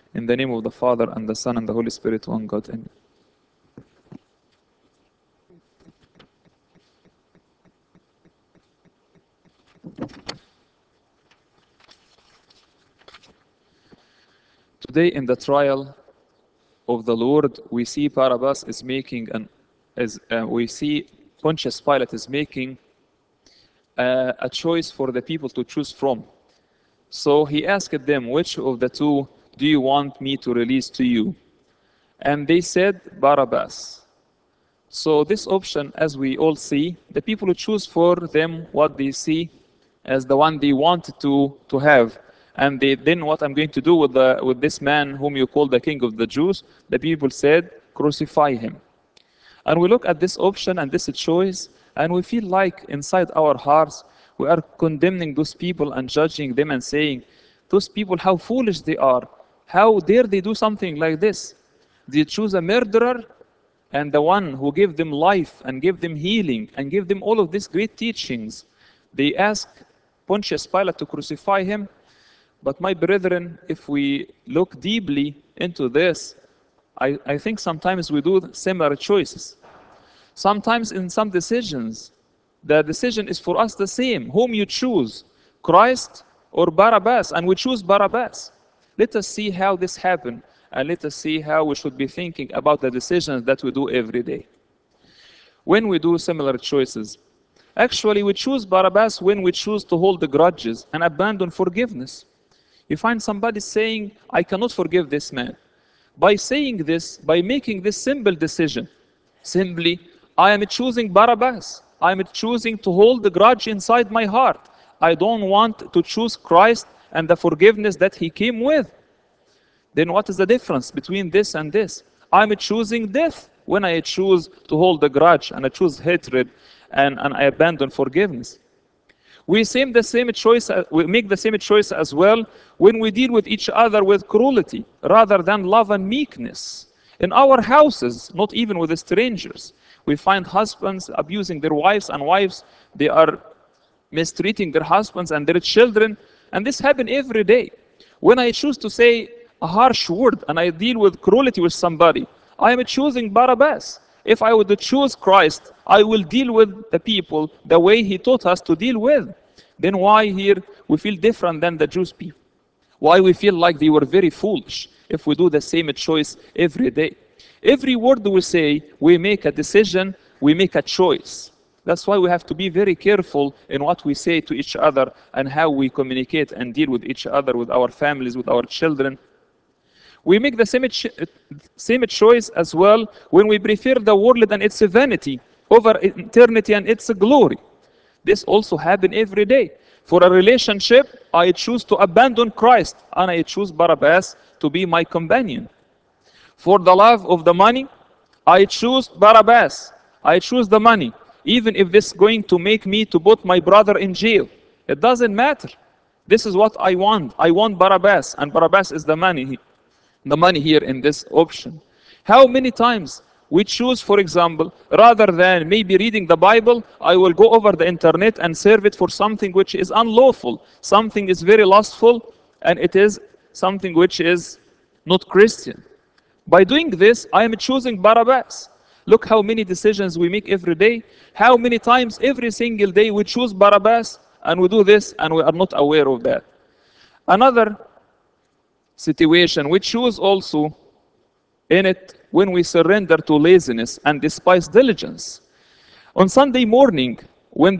In the name of the Father, and the Son, and the Holy Spirit, one God. Amen. Today, in the trial of the Lord, we see Barabbas is making we see Pontius Pilate is making a choice for the people to choose from. So he asked them, which of the two do you want me to release to you? And they said, Barabbas. So this option, as we all see, the people who choose for them what they see as the one they want to have. And then what I'm going to do with this man whom you call the king of the Jews, the people said, crucify him. And we look at this option and this choice, and we feel like inside our hearts, we are condemning those people and judging them and saying, those people, how foolish they are. How dare they do something like this? They choose a murderer and the one who gave them life and gave them healing and gave them all of these great teachings. They ask Pontius Pilate to crucify him. But my brethren, if we look deeply into this, I think sometimes we do similar choices. Sometimes in some decisions, the decision is for us the same. Whom you choose, Christ or Barabbas, and we choose Barabbas. Let us see how this happened, and let us see how we should be thinking about the decisions that we do every day. When we do similar choices, actually we choose Barabbas when we choose to hold the grudges and abandon forgiveness. You find somebody saying, I cannot forgive this man. By saying this, by making this simple decision, simply, I am choosing Barabbas. I am choosing to hold the grudge inside my heart. I don't want to choose Christ and the forgiveness that he came with. Then what is the difference between this and this? I'm choosing death when I choose to hold the grudge and I choose hatred and I abandon forgiveness. We make the same choice as well when we deal with each other with cruelty rather than love and meekness. In our houses, not even with strangers, we find husbands abusing their wives and wives, they are mistreating their husbands and their children, and this happens every day. When I choose to say a harsh word and I deal with cruelty with somebody, I am choosing Barabbas. If I would choose Christ, I will deal with the people the way he taught us to deal with. Then why here we feel different than the Jewish people? Why we feel like they were very foolish if we do the same choice every day? Every word we say, we make a decision, we make a choice. That's why we have to be very careful in what we say to each other and how we communicate and deal with each other, with our families, with our children. We make the same choice as well when we prefer the world and its vanity over eternity and its glory. This also happens every day. For a relationship, I choose to abandon Christ and I choose Barabbas to be my companion. For the love of the money, I choose Barabbas. I choose the money, even if this is going to make me to put my brother in jail. It doesn't matter. This is what I want. I want Barabbas, and Barabbas is the money here in this option. How many times we choose, for example, rather than maybe reading the Bible, I will go over the internet and serve it for something which is unlawful, something is very lustful, and it is something which is not Christian. By doing this, I am choosing Barabbas. Look how many decisions we make every day. How many times every single day we choose Barabbas and we do this and we are not aware of that. Another situation we choose also in it when we surrender to laziness and despise diligence. On Sunday morning, when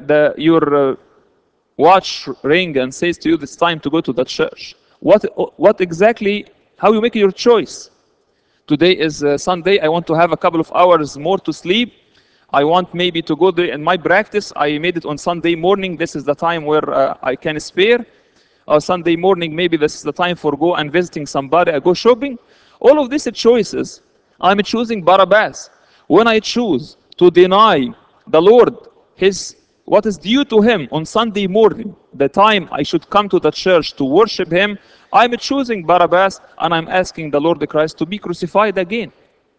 your watch ring and says to you it's time to go to the church, what exactly, how you make your choice? Today is Sunday, I want to have a couple of hours more to sleep. I want maybe to go there in my practice. I made it on Sunday morning. This is the time where I can spare. Sunday morning, maybe this is the time for go and visiting somebody. I go shopping. All of these choices, I'm choosing Barabbas. When I choose to deny the Lord his what is due to him on Sunday morning, the time I should come to the church to worship him, I'm choosing Barabbas and I'm asking the Lord Christ to be crucified again.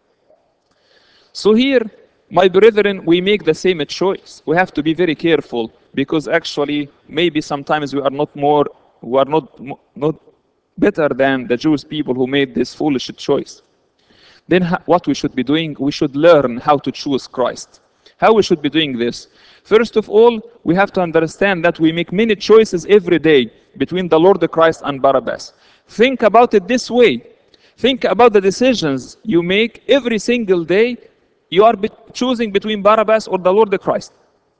So here, my brethren, we make the same choice. We have to be very careful because actually maybe sometimes we are not better than the Jewish people who made this foolish choice. Then what we should be doing, we should learn how to choose Christ. How we should be doing this? First of all, we have to understand that we make many choices every day between the Lord Christ and Barabbas. Think about it this way. Think about the decisions you make every single day. You are choosing between Barabbas or the Lord Christ.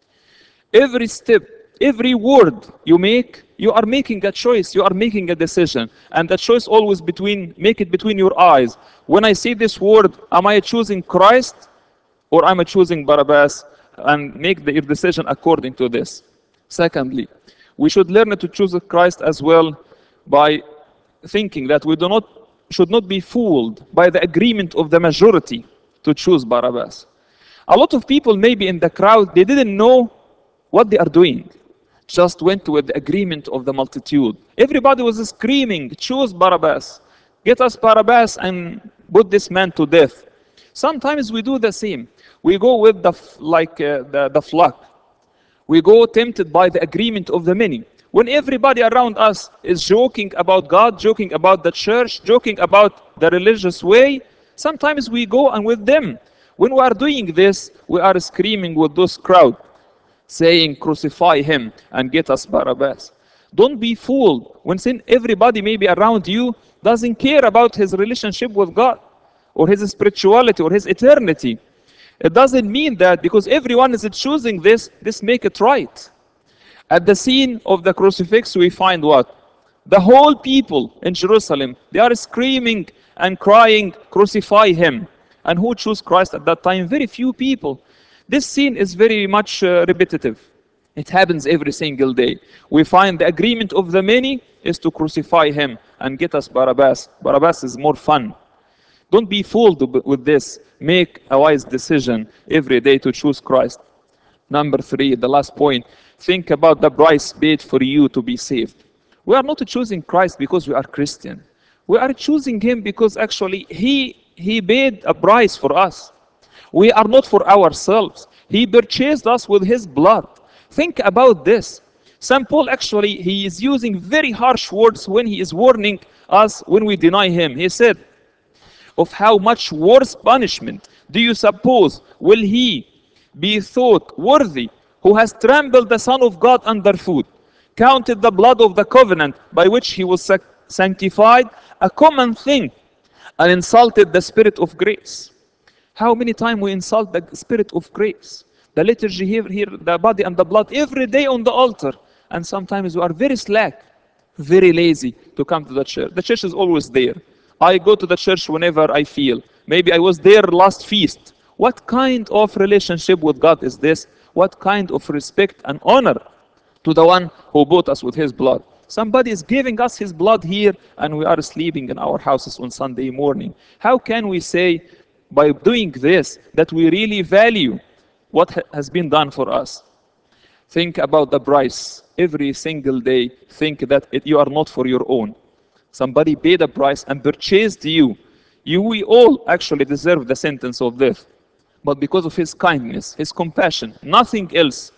Every step, every word you make, you are making a choice, you are making a decision. And the choice always make it between your eyes. When I say this word, am I choosing Christ or am I choosing Barabbas? And make your decision according to this. Secondly, we should learn to choose Christ as well by thinking that we should not be fooled by the agreement of the majority to choose Barabbas. A lot of people maybe in the crowd, they didn't know what they are doing. Just went with the agreement of the multitude. Everybody was screaming, choose Barabbas. Get us Barabbas and put this man to death. Sometimes we do the same. We go with the flock. We go tempted by the agreement of the many. When everybody around us is joking about God, joking about the church, joking about the religious way, sometimes we go and with them. When we are doing this, we are screaming with those crowd, saying, crucify him and get us Barabbas. Don't be fooled when everybody maybe around you doesn't care about his relationship with God or his spirituality or his eternity. It doesn't mean that because everyone is choosing this make it right. At the scene of the crucifix, we find what? The whole people in Jerusalem, they are screaming and crying, crucify him. And who chose Christ at that time? Very few people. This scene is very much repetitive. It happens every single day. We find the agreement of the many is to crucify him and get us Barabbas. Barabbas is more fun. Don't be fooled with this. Make a wise decision every day to choose Christ. Number 3, the last point. Think about the price paid for you to be saved. We are not choosing Christ because we are Christian. We are choosing him because actually he paid a price for us. We are not for ourselves. He purchased us with his blood. Think about this. St. Paul actually, he is using very harsh words when he is warning us when we deny him. He said, of how much worse punishment do you suppose will he be thought worthy who has trampled the Son of God underfoot, counted the blood of the covenant by which he was sanctified a common thing, and insulted the Spirit of grace? How many times we insult the Spirit of grace? The liturgy here, the body and the blood every day on the altar. And sometimes we are very slack, very lazy to come to the church. The church is always there. I go to the church whenever I feel. Maybe I was there last feast. What kind of relationship with God is this? What kind of respect and honor to the one who bought us with his blood? Somebody is giving us his blood here and we are sleeping in our houses on Sunday morning. How can we say by doing this that we really value what has been done for us? Think about the price every single day. Think that you are not for your own. Somebody paid a price and purchased you. We all actually deserve the sentence of death. But because of his kindness, his compassion, nothing else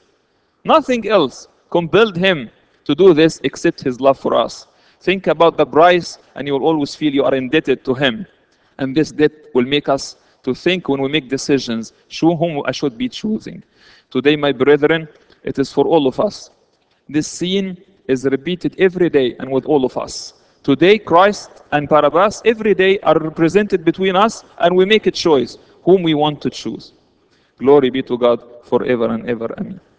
compelled him to do this except his love for us. Think about the price and you will always feel you are indebted to him. And this debt will make us to think when we make decisions, whom I should be choosing. Today, my brethren, it is for all of us. This scene is repeated every day and with all of us. Today, Christ and Barabbas every day are represented between us and we make a choice whom we want to choose. Glory be to God forever and ever. Amen.